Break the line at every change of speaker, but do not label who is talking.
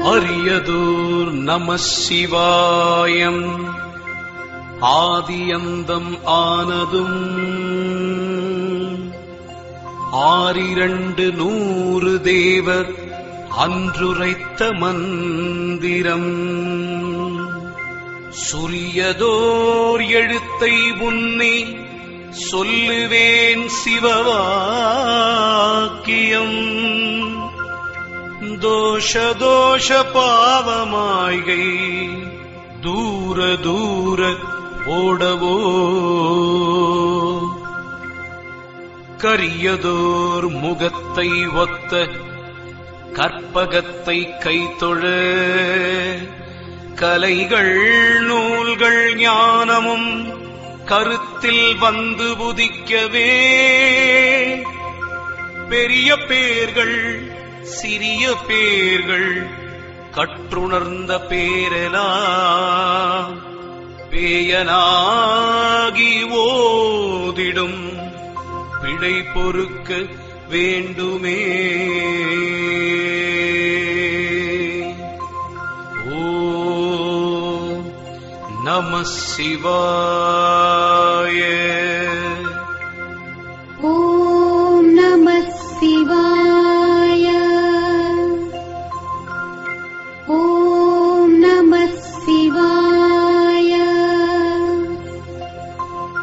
அரியதோர் நம சிவாயம். ஆதியந்தம் ஆனதும் 600 தேவர் அன்றுரைத்த மந்திரம். சுரியதோர் எழுத்தை முன்னே சொல்லுவேன் சிவவாக்கியம். தோஷ தோஷ பாவமாய்கை தூர தூர ஓடவோ. கரியதோர் முகத்தை ஒத்த கற்பகத்தை கைதொழ கலைகள் நூல்கள் ஞானமும் கருத்தில் வந்து புதிக்கவே. பெரிய பேர்கள் சிறிய பேர்கள் கற்றுணர்ந்த பேரெலாம் பேயனாகி ஓதிடும் பிழை பொறுக்க வேண்டுமே. ஓம் நம சிவாய.